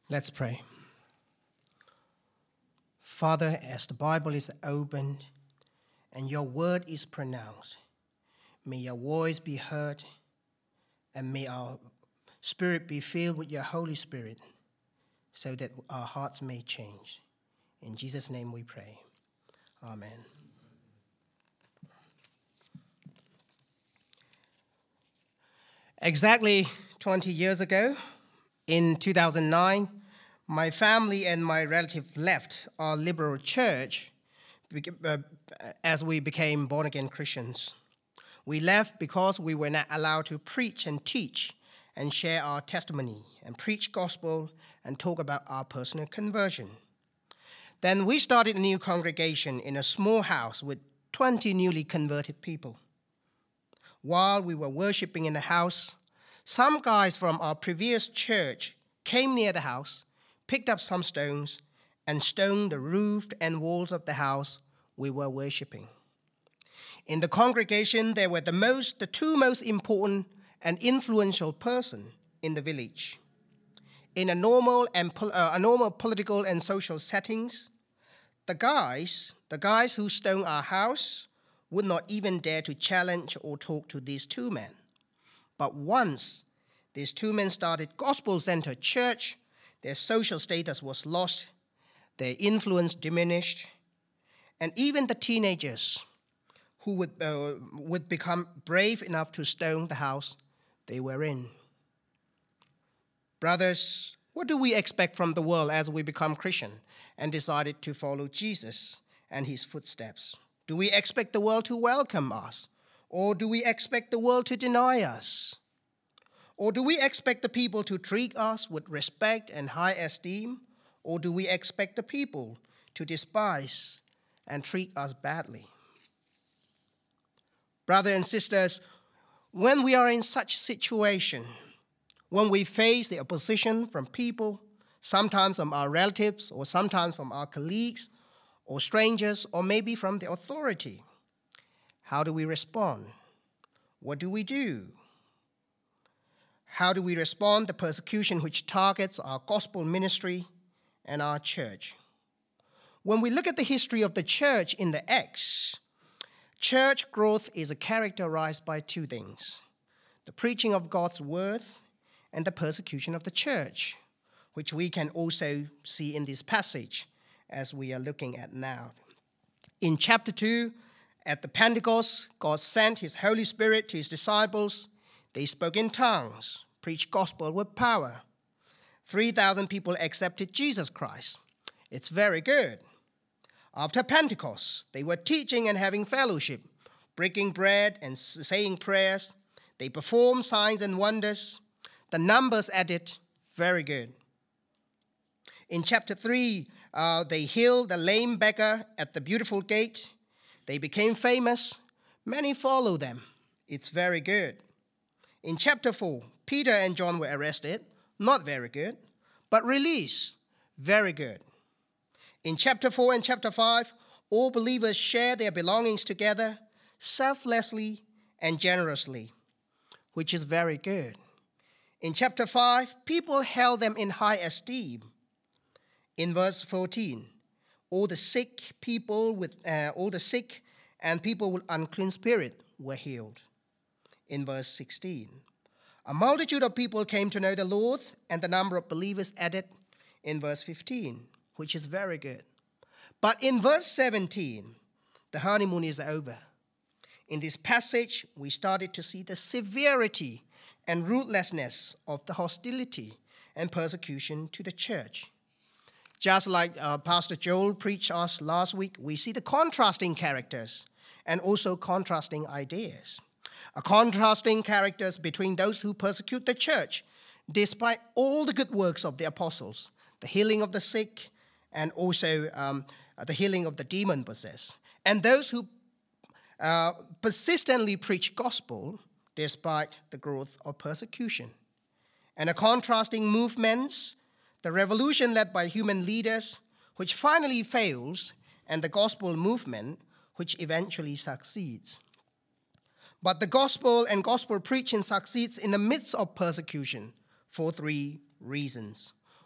Let's pray. Father, as the Bible is opened and your word is pronounced, may your voice be heard and may our spirit be filled with your Holy Spirit so that our hearts may change. In Jesus' name we pray. Amen. Exactly 20 years ago, in 2009, my family and my relative left our liberal church as we became born-again Christians. We left because we were not allowed to preach and teach and share our testimony and preach gospel and talk about our personal conversion. Then we started a new congregation in a small house with 20 newly converted people. While we were worshiping in the house, some guys from our previous church came near the house, picked up some stones, and stoned the roof and walls of the house we were worshiping. In the congregation, there were the two most important and influential person in the village. In a normal political and social settings, the guys who stoned our house would not even dare to challenge or talk to these two men. But once these two men started gospel-centered church, their social status was lost, their influence diminished, and even the teenagers who would become brave enough to stone the house they were in. Brothers, what do we expect from the world as we become Christian and decided to follow Jesus and his footsteps? Do we expect the world to welcome us? Or do we expect the world to deny us? Or do we expect the people to treat us with respect and high esteem? Or do we expect the people to despise and treat us badly? Brothers and sisters, when we are in such situation, when we face the opposition from people, sometimes from our relatives or sometimes from our colleagues or strangers or maybe from the authority, how do we respond? What do we do? How do we respond to persecution which targets our gospel ministry and our church? When we look at the history of the church in the Acts, church growth is characterized by two things: the preaching of God's word and the persecution of the church, which we can also see in this passage as we are looking at now. In chapter 2, at the Pentecost, God sent his Holy Spirit to his disciples. They spoke in tongues, preached gospel with power. 3,000 people accepted Jesus Christ. It's very good. After Pentecost, they were teaching and having fellowship, breaking bread and saying prayers. They performed signs and wonders. The numbers added, very good. In chapter 3, they healed the lame beggar at the beautiful gate. They became famous. Many followed them. It's very good. In chapter 4, Peter and John were arrested. Not very good. But released. Very good. In chapter 4 and chapter 5, all believers share their belongings together selflessly and generously, which is very good. In chapter 5, people held them in high esteem. In verse 14, all the sick and people with unclean spirit were healed. In verse 16, a multitude of people came to know the Lord, and the number of believers added. In verse 15, which is very good. But in verse 17, the honeymoon is over. In this passage, we started to see the severity and ruthlessness of the hostility and persecution to the church. Just like Pastor Joel preached us last week, we see the contrasting characters and also contrasting ideas. Contrasting characters between those who persecute the church, despite all the good works of the apostles, the healing of the sick, and also the healing of the demon-possessed, and those who persistently preach gospel despite the growth of persecution. And the contrasting movements, the revolution led by human leaders, which finally fails, and the gospel movement, which eventually succeeds. But the gospel and gospel preaching succeeds in the midst of persecution for three reasons.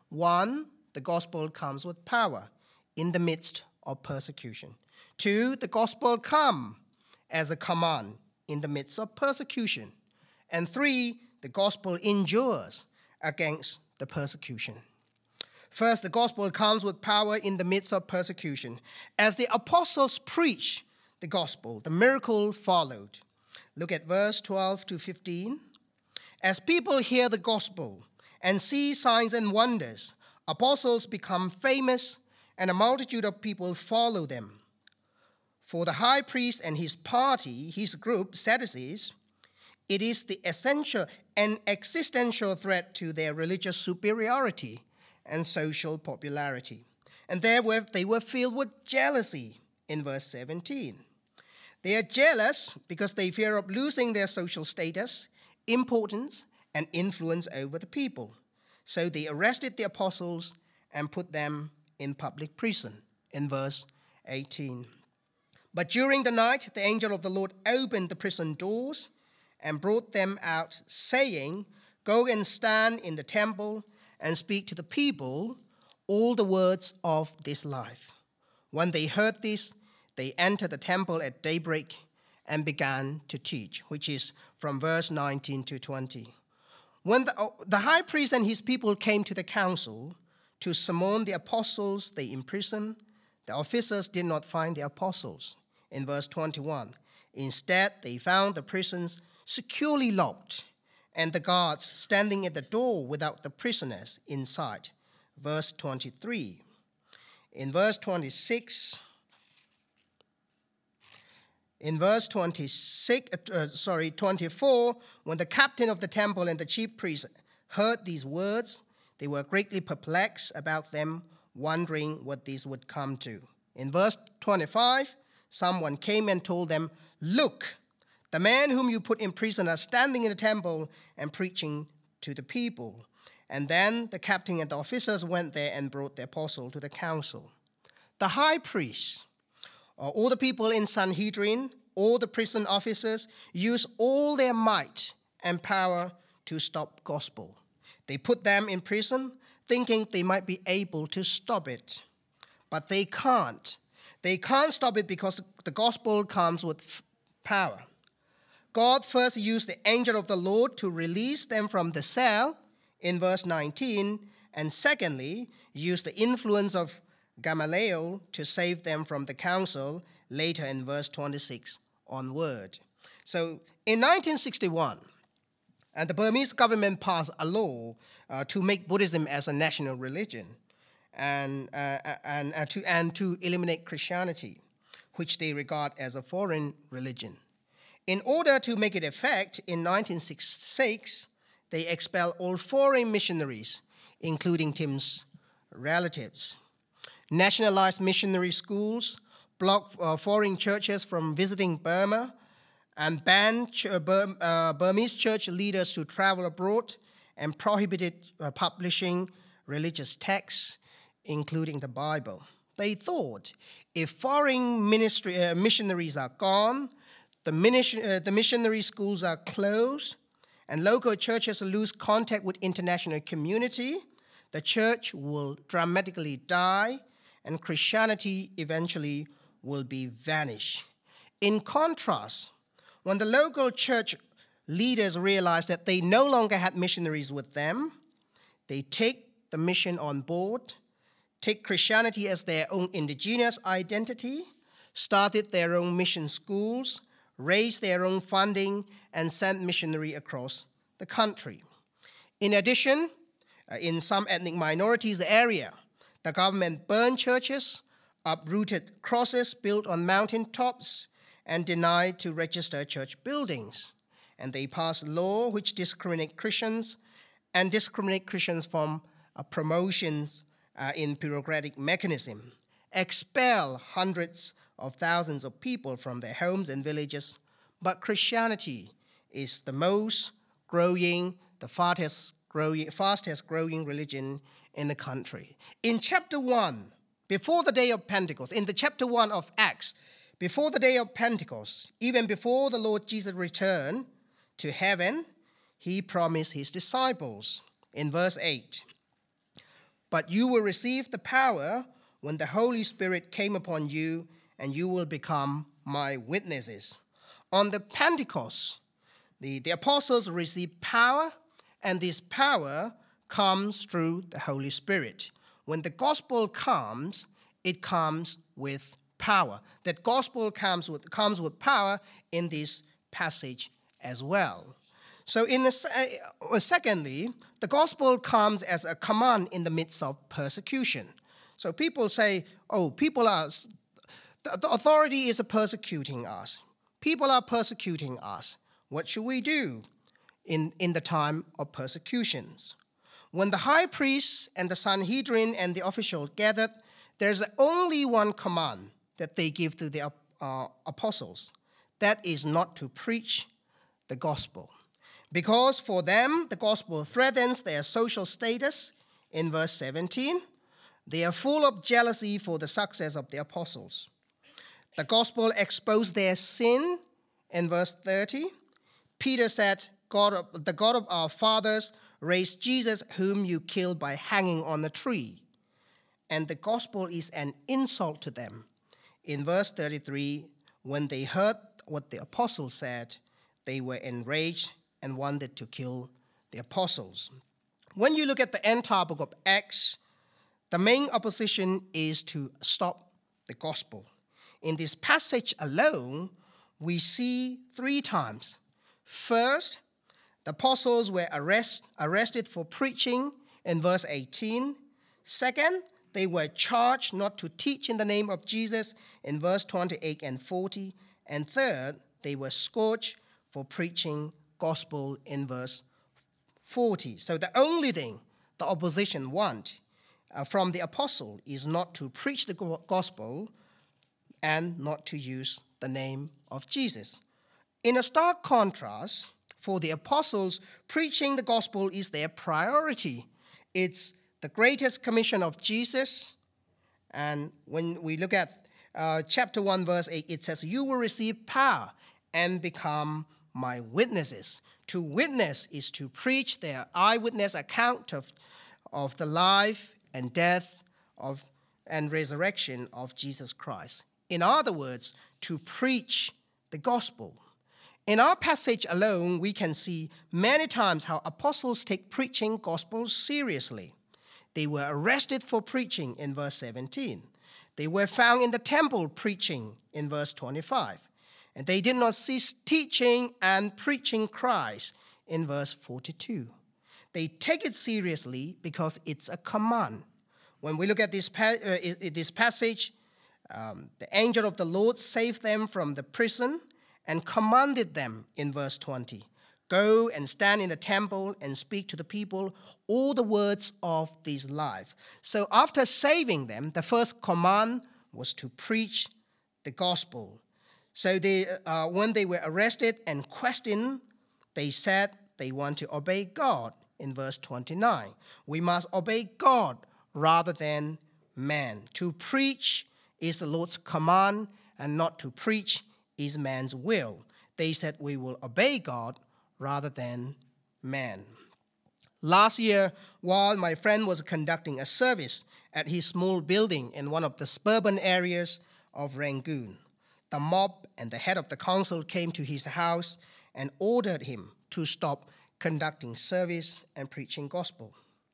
1, the gospel comes with power in the midst of persecution. 2, the gospel comes as a command in the midst of persecution. And 3, the gospel endures against the persecution. First, the gospel comes with power in the midst of persecution. As the apostles preached the gospel, the miracle followed. Look at verse 12 to 15. As people hear the gospel and see signs and wonders, apostles become famous, and a multitude of people follow them. For the high priest and his party, his group, Sadducees, it is the essential and existential threat to their religious superiority and social popularity. And they were filled with jealousy in verse 17. They are jealous because they fear of losing their social status, importance, and influence over the people. So they arrested the apostles and put them in public prison in verse 18. But during the night, the angel of the Lord opened the prison doors and brought them out, saying, "Go and stand in the temple and speak to the people all the words of this life." When they heard this, they entered the temple at daybreak and began to teach, which is from verse 19 to 20. When the high priest and his people came to the council to summon the apostles, they imprisoned. The officers did not find the apostles in verse 21. Instead, they found the prisons securely locked and the guards standing at the door without the prisoners inside. Verse 23. In verse 24, when the captain of the temple and the chief priests heard these words, they were greatly perplexed about them, wondering what this would come to. In verse 25, someone came and told them, "Look, the man whom you put in prison are standing in the temple and preaching to the people." And then the captain and the officers went there and brought the apostle to the council. The high priest, all the people in Sanhedrin, all the prison officers, used all their might and power to stop gospel. They put them in prison, thinking they might be able to stop it. But they can't. They can't stop it because the gospel comes with power. God first used the angel of the Lord to release them from the cell in verse 19, and secondly, used the influence of Gamaliel to save them from the council later in verse 26 onward. So in 1961, and the Burmese government passed a law to make Buddhism as a national religion and to eliminate Christianity, which they regard as a foreign religion. In order to make it effect, in 1966, they expelled all foreign missionaries, including Tim's relatives, nationalized missionary schools, blocked foreign churches from visiting Burma, and banned Burmese church leaders to travel abroad, and prohibited publishing religious texts, including the Bible. They thought if foreign missionaries are gone, the missionary schools are closed, and local churches lose contact with international community, the church will dramatically die, and Christianity eventually will be vanished. In contrast, when the local church leaders realized that they no longer had missionaries with them, they take the mission on board, take Christianity as their own indigenous identity, started their own mission schools, raised their own funding, and sent missionaries across the country. In addition, in some ethnic minorities area, the government burned churches, uprooted crosses built on mountain tops, and denied to register church buildings. And they passed law which discriminate Christians from promotions in bureaucratic mechanism, expel hundreds of thousands of people from their homes and villages. But Christianity is the most growing, the fastest growing religion in the country. In chapter 1, before the day of Pentecost, in the chapter 1 of Acts, before the day of Pentecost, even before the Lord Jesus returned to heaven, he promised his disciples in verse 8, But you will receive the power when the Holy Spirit came upon you, and you will become my witnesses. On the Pentecost, the apostles received power, and this power comes through the Holy Spirit. When the gospel comes, it comes with power. That gospel comes with power in this passage as well. So secondly, the gospel comes as a command in the midst of persecution. So people say, the authority is persecuting us. People are persecuting us. What should we do in the time of persecutions? When the high priest and the Sanhedrin and the officials gathered, there's only one command that they give to the apostles. That is not to preach the gospel. Because for them, the gospel threatens their social status. In verse 17, they are full of jealousy for the success of the apostles. The gospel exposed their sin. In verse 30, Peter said, the God of our fathers raised Jesus, whom you killed by hanging on a tree. And the gospel is an insult to them. In verse 33, when they heard what the apostles said, they were enraged and wanted to kill the apostles. When you look at the entire book of Acts, the main opposition is to stop the gospel. In this passage alone, we see 3 times. First, the apostles were arrested for preaching in verse 18. Second, they were charged not to teach in the name of Jesus in verse 28 and 40. And third, they were scourged for preaching gospel in verse 40. So the only thing the opposition want from the apostle is not to preach the gospel and not to use the name of Jesus. In a stark contrast, for the apostles, preaching the gospel is their priority. It's the greatest commission of Jesus. And when we look at chapter 1, verse 8, it says, you will receive power and become my witnesses. To witness is to preach their eyewitness account of the life and death and resurrection of Jesus Christ. In other words, to preach the gospel. In our passage alone, we can see many times how apostles take preaching gospel seriously. They were arrested for preaching in verse 17. They were found in the temple preaching in verse 25. And they did not cease teaching and preaching Christ in verse 42. They take it seriously because it's a command. When we look at this passage, the angel of the Lord saved them from the prison and commanded them in verse 20, go and stand in the temple and speak to the people all the words of this life. So after saving them, the first command was to preach the gospel. So when they were arrested and questioned, they said they want to obey God in verse 29. We must obey God rather than man. To preach is the Lord's command, and not to preach is man's will. They said we will obey God rather than man. Last year, while my friend was conducting a service at his small building in one of the suburban areas of Rangoon, the mob and the head of the council came to his house and ordered him to stop conducting service and preaching gospel.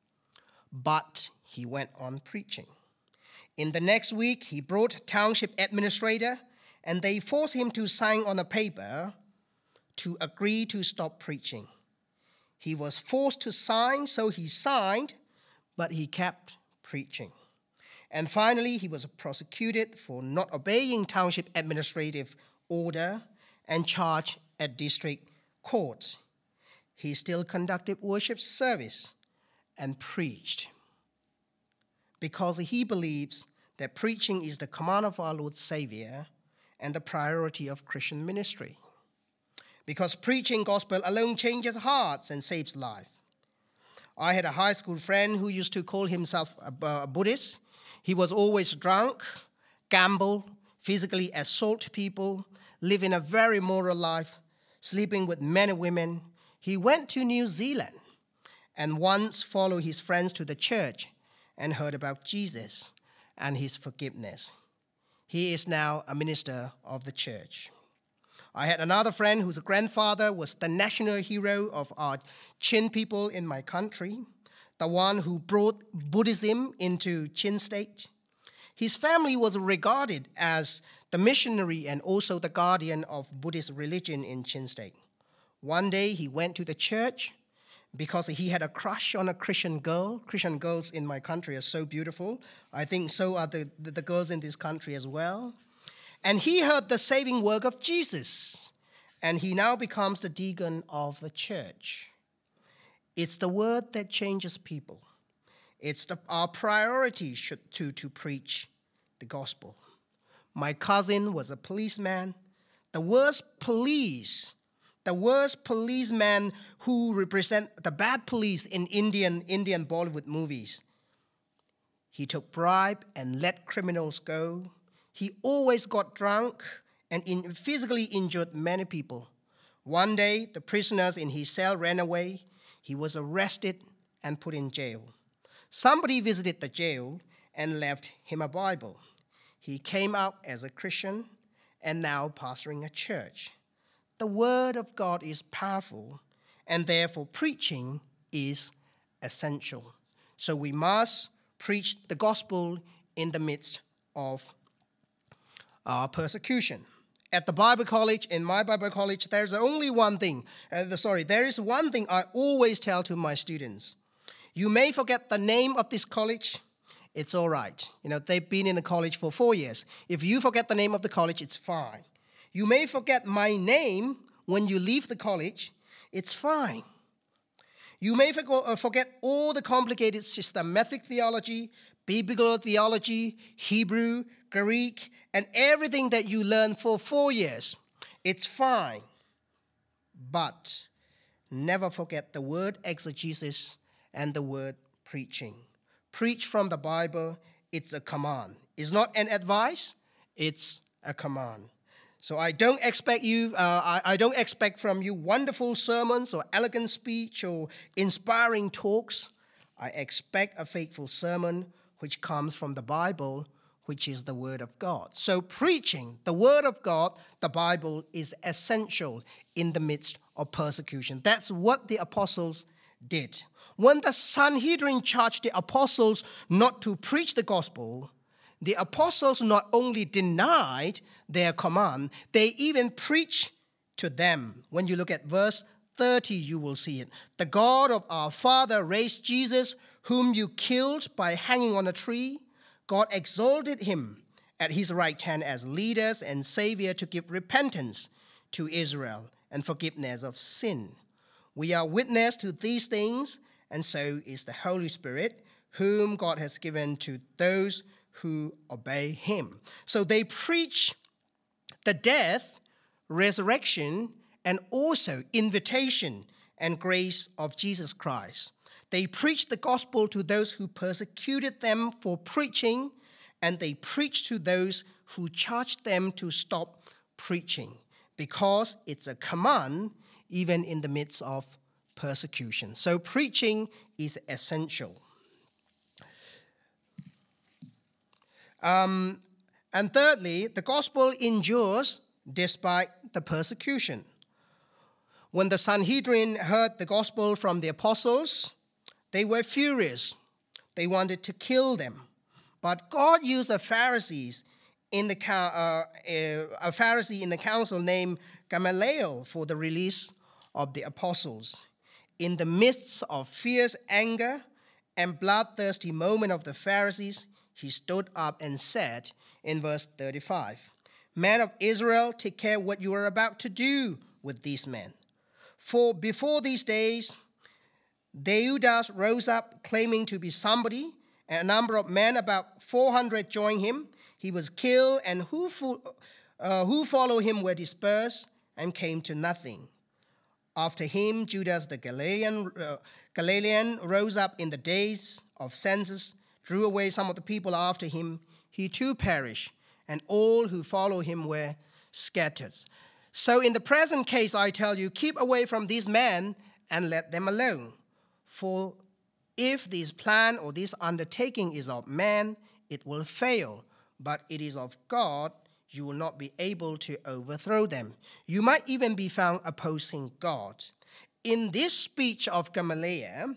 But he went on preaching. In the next week, he brought township administrator, and they forced him to sign on a paper to agree to stop preaching. He was forced to sign, so he signed, but he kept preaching. And finally, he was prosecuted for not obeying township administrative order and charged at district court. He still conducted worship service and preached because he believes that preaching is the command of our Lord Savior and the priority of Christian ministry. Because preaching gospel alone changes hearts and saves life. I had a high school friend who used to call himself a Buddhist. He was always drunk, gamble, physically assault people, live in a very moral life, sleeping with many women. He went to New Zealand and once followed his friends to the church and heard about Jesus and his forgiveness. He is now a minister of the church. I had another friend whose grandfather was the national hero of our Chin people in my country, the one who brought Buddhism into Chin state. His family was regarded as the missionary and also the guardian of Buddhist religion in Chin state. One day he went to the church because he had a crush on a Christian girl. Christian girls in my country are so beautiful. I think so are the girls in this country as well. And he heard the saving work of Jesus, and he now becomes the deacon of the church. It's the word that changes people. It's our priority to preach the gospel. My cousin was a policeman, the worst policeman who represent the bad police in Indian Bollywood movies. He took bribe and let criminals go. He always got drunk and physically injured many people. One day, the prisoners in his cell ran away. He was arrested and put in jail. Somebody visited the jail and left him a Bible. He came out as a Christian and now pastoring a church. The word of God is powerful, and therefore preaching is essential. So we must preach the gospel in the midst of our persecution. At the Bible college, in my Bible college, there is one thing I always tell to my students. You may forget the name of this college. It's all right. They've been in the college for 4 years. If you forget the name of the college, it's fine. You may forget my name when you leave the college. It's fine. You may forget all the complicated systematic theology, biblical theology, Hebrew, Greek, and everything that you learned for 4 years. It's fine. But never forget the word exegesis and the word preaching. Preach from the Bible. It's a command. It's not an advice. It's a command. So I don't expect from you wonderful sermons or elegant speech or inspiring talks. I expect a faithful sermon which comes from the Bible, which is the Word of God. So preaching the Word of God, the Bible, is essential in the midst of persecution. That's what the apostles did. When the Sanhedrin charged the apostles not to preach the gospel, the apostles not only denied their command, they even preached to them. When you look at verse 30, you will see it. The God of our father raised Jesus, whom you killed by hanging on a tree. God exalted him at his right hand as leader and savior to give repentance to Israel and forgiveness of sin. We are witness to these things, and so is the Holy Spirit, whom God has given to those who obey him. So they preach the death, resurrection, and also invitation and grace of Jesus Christ. They preached the gospel to those who persecuted them for preaching, and they preached to those who charged them to stop preaching, because it's a command even in the midst of persecution. So preaching is essential. And thirdly, the gospel endures despite the persecution. When the Sanhedrin heard the gospel from the apostles, they were furious. They wanted to kill them. But God used a Pharisee in the council named Gamaliel for the release of the apostles. In the midst of fierce anger and bloodthirsty moment of the Pharisees, he stood up and said in verse 35, "Men of Israel, take care what you are about to do with these men. For before these days, Theudas rose up claiming to be somebody, and a number of men, about 400, joined him. He was killed, and who followed him were dispersed and came to nothing. After him, Judas the Galilean rose up in the days of census, drew away some of the people after him. He too perished, and all who followed him were scattered." So in the present case, I tell you, keep away from these men and let them alone. For If this plan or this undertaking is of man, it will fail. But it is of God, you will not be able to overthrow them. You might even be found opposing God. In this speech of Gamaliel,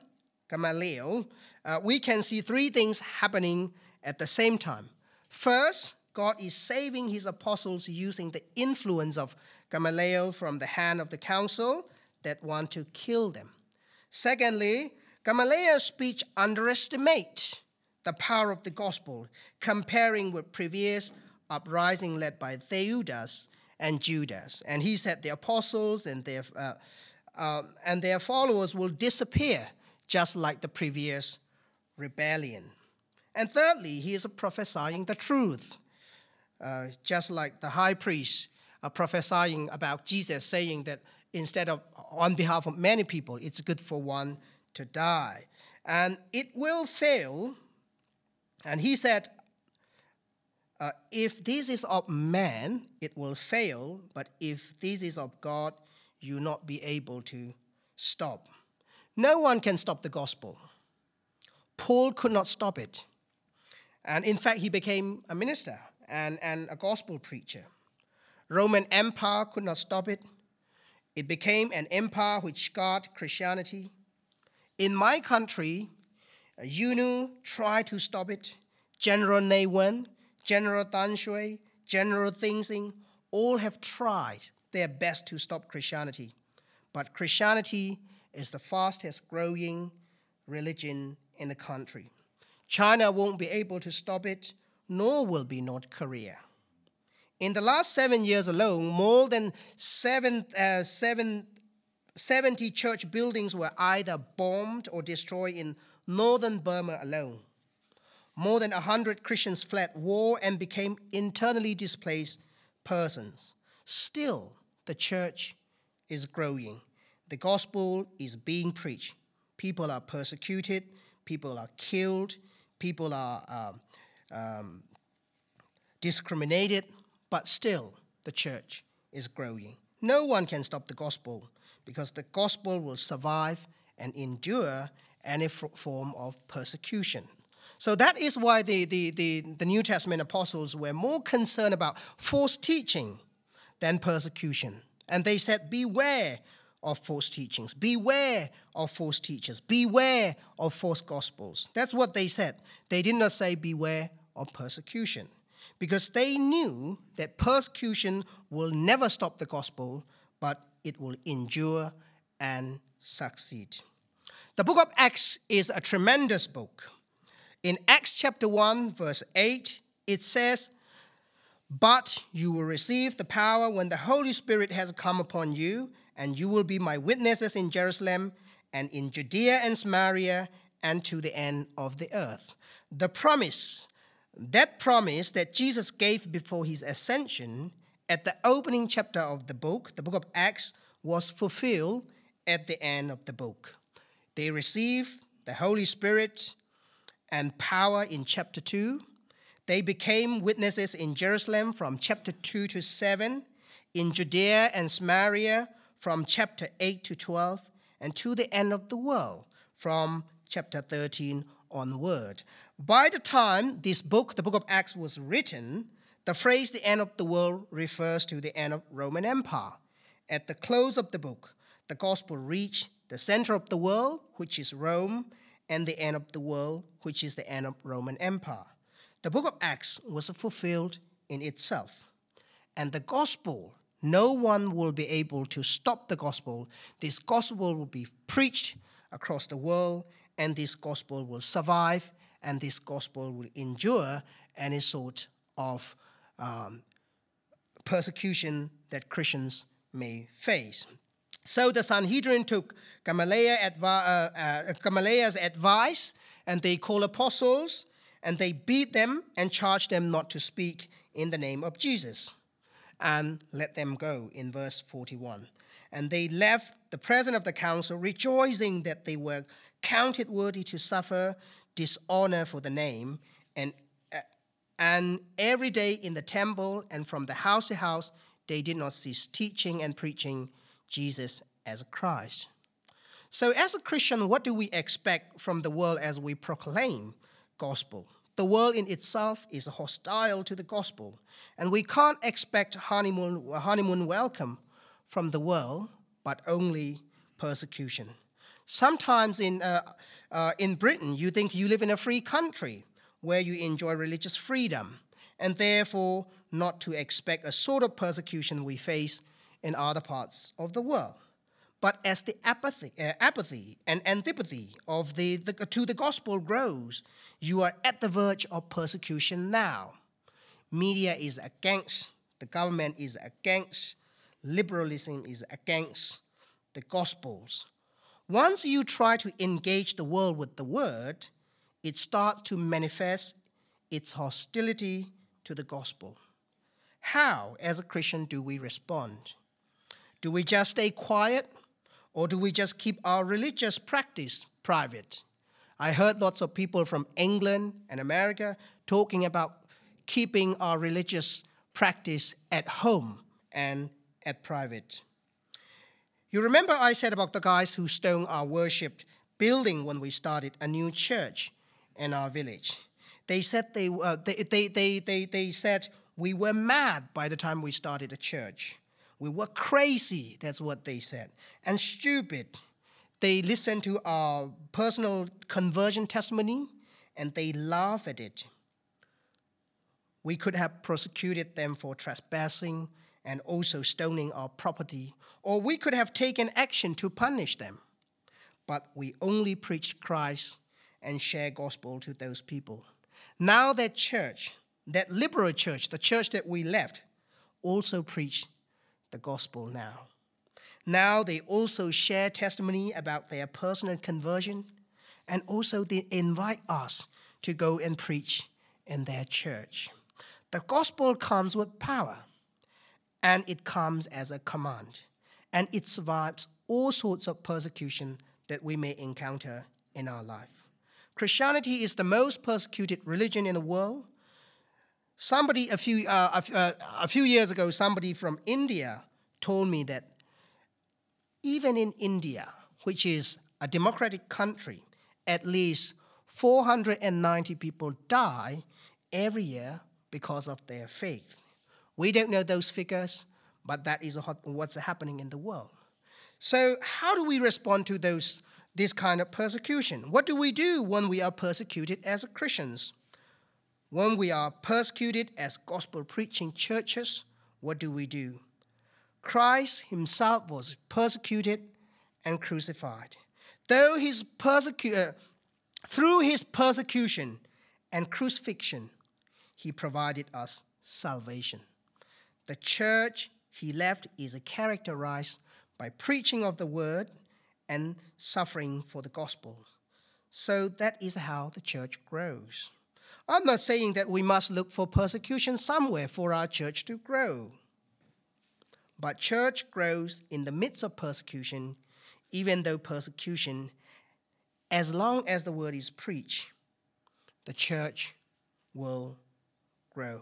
we can see three things happening at the same time. First, God is saving his apostles using the influence of Gamaliel from the hand of the council that want to kill them. Secondly, Gamaliel's speech underestimates the power of the gospel, comparing with previous uprising led by Theudas and Judas. And he said the apostles and their followers will disappear, just like the previous rebellion. And thirdly, he is prophesying the truth, just like the high priest prophesying about Jesus, saying that instead of on behalf of many people, it's good for one to die. And it will fail. And he said, if this is of man, it will fail. But if this is of God, you will not be able to stop. No one can stop the gospel. Paul could not stop it. And in fact, he became a minister and a gospel preacher. Roman Empire could not stop it. It became an empire which scarred Christianity. In my country, UNU tried to stop it. General Ne Wen, General Tan Shui, General Ding Xing, all have tried their best to stop Christianity. But Christianity is the fastest growing religion in the country. China won't be able to stop it, nor will be North Korea. In the last 7 years alone, more than 70 church buildings were either bombed or destroyed in northern Burma alone. More than 100 Christians fled war and became internally displaced persons. Still, the church is growing. The gospel is being preached. People are persecuted. People are killed. People are discriminated. But still, the church is growing. No one can stop the gospel because the gospel will survive and endure any form of persecution. So that is why the New Testament apostles were more concerned about false teaching than persecution. And they said, beware of false teachings, beware of false teachers, beware of false gospels. That's what they said. They did not say beware of persecution, because they knew that persecution will never stop the gospel, but it will endure and succeed. The book of Acts is a tremendous book. In Acts chapter 1, verse 8, it says, "But you will receive the power when the Holy Spirit has come upon you, and you will be my witnesses in Jerusalem and in Judea and Samaria and to the end of the earth." The promise that Jesus gave before his ascension at the opening chapter of the book of Acts, was fulfilled at the end of the book. They received the Holy Spirit and power in chapter 2. They became witnesses in Jerusalem from chapter 2 to 7, in Judea and Samaria from chapter 8 to 12, and to the end of the world from chapter 13 onward. By the time this book, the book of Acts, was written, the phrase "the end of the world" refers to the end of Roman Empire. At the close of the book, the gospel reached the center of the world, which is Rome, and the end of the world, which is the end of Roman Empire. The book of Acts was fulfilled in itself. And the gospel, no one will be able to stop the gospel. This gospel will be preached across the world, and this gospel will survive, and this gospel will endure any sort of persecution that Christians may face. So the Sanhedrin took Gamaliel's advice, and they called apostles, and they beat them and charged them not to speak in the name of Jesus, and let them go in verse 41. And they left the presence of the council, rejoicing that they were counted worthy to suffer dishonor for the name. And every day in the temple and from the house to house, they did not cease teaching and preaching Jesus as Christ. So as a Christian, what do we expect from the world as we proclaim gospel? The world in itself is hostile to the gospel, and we can't expect honeymoon welcome from the world, but only persecution. Sometimes in Britain, you think you live in a free country where you enjoy religious freedom, and therefore not to expect a sort of persecution we face in other parts of the world. But as the apathy and antipathy to the gospel grows, you are at the verge of persecution now. Media is against, the government is against, liberalism is against the gospels. Once you try to engage the world with the word, it starts to manifest its hostility to the gospel. How, as a Christian, do we respond? Do we just stay quiet, or do we just keep our religious practice private? I heard lots of people from England and America talking about keeping our religious practice at home and at private. You remember I said about the guys who stoned our worship building when we started a new church in our village. They said they said we were mad by the time we started a church. We were crazy, that's what they said, and stupid. They listened to our personal conversion testimony and they laughed at it. We could have prosecuted them for trespassing and also stoning our property, or we could have taken action to punish them. But we only preached Christ and shared gospel to those people. Now that church, that liberal church, the church that we left, also preached the gospel now. Now they also share testimony about their personal conversion, and also they invite us to go and preach in their church. The gospel comes with power, and it comes as a command, and it survives all sorts of persecution that we may encounter in our life. Christianity is the most persecuted religion in the world. A few years ago, somebody from India told me that even in India, which is a democratic country, at least 490 people die every year because of their faith. We don't know those figures, but that is what's happening in the world. So how do we respond to this kind of persecution? What do we do when we are persecuted as Christians? When we are persecuted as gospel-preaching churches, what do we do? Christ himself was persecuted and crucified. Through his persecution and crucifixion, he provided us salvation. The church he left is characterized by preaching of the word and suffering for the gospel. So that is how the church grows. I'm not saying that we must look for persecution somewhere for our church to grow. But church grows in the midst of persecution, even though persecution, as long as the word is preached, the church will grow.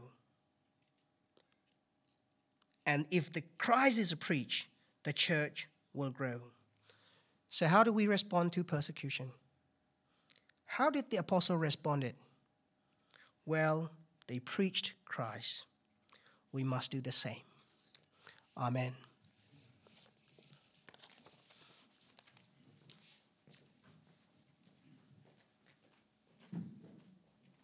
And if the Christ is preached, the church will grow. So how do we respond to persecution? How did the apostle respond? Well, they preached Christ. We must do the same. Amen.